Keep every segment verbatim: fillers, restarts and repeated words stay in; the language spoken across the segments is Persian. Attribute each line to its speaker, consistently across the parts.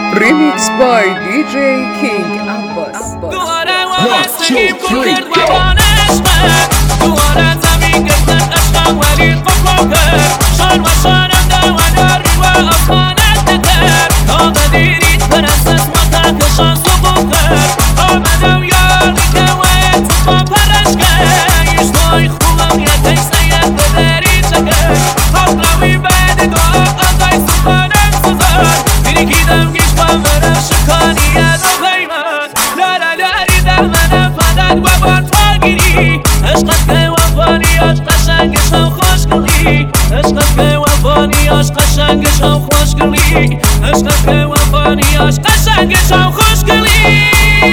Speaker 1: Remix by دی جی King Abbas.
Speaker 2: دوباره وابستگیم کن کرد و بانشمه دوباره زمین گفتن عشقم ولی قفل کرد شان و شانم دواناری و افغانت نکرد تا قدیرید پرستش متکشان سقوط کرد آمدم یاری که و اتفاق پرش کرد ایشتای خوبم یک ایسته بدری چکر حال روی بعد دعا آقای سخانم سزار میرکیدم گیش با مرم شکانی از پیمان لارا لاری در من فقط و با تا گیری عشقت که وفانیاش قشنگش هم خوشگلی عشقت که وفانیاش قشنگش هم خوشگلی عشقت که وفانیاش قشنگش هم خوشگلی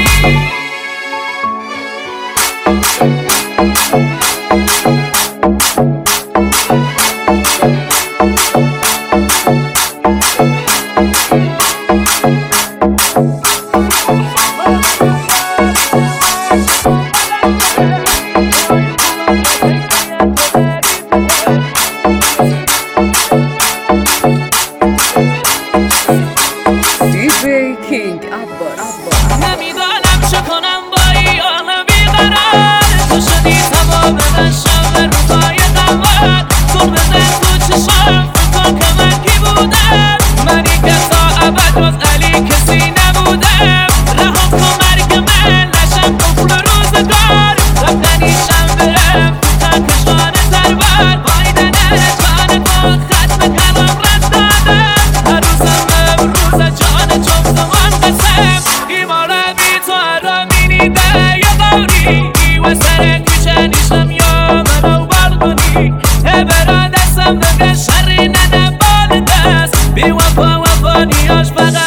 Speaker 1: دی جی King Abbas.
Speaker 2: نمیدانم چه کنم با این عالم بیقرار تو شدی تمام من شب روزای قمر تو بزن تو چشم فکر که من کی بودم منی که تا ابد باز علی کسی نبودم رها کن مرگ من نشم قفل روزگار رفتنیشم برم تو تکشان تربر بایدن جان کن ختم کلام رد دادم هر روزم امروز جان چون زمان قسم ایمانم بی تو ارامینی ده یا باری ای و سر کوچه نیشم یا منو بردونی برا دستم نگه شری نده بال دست بی وفا وفانیاش فقط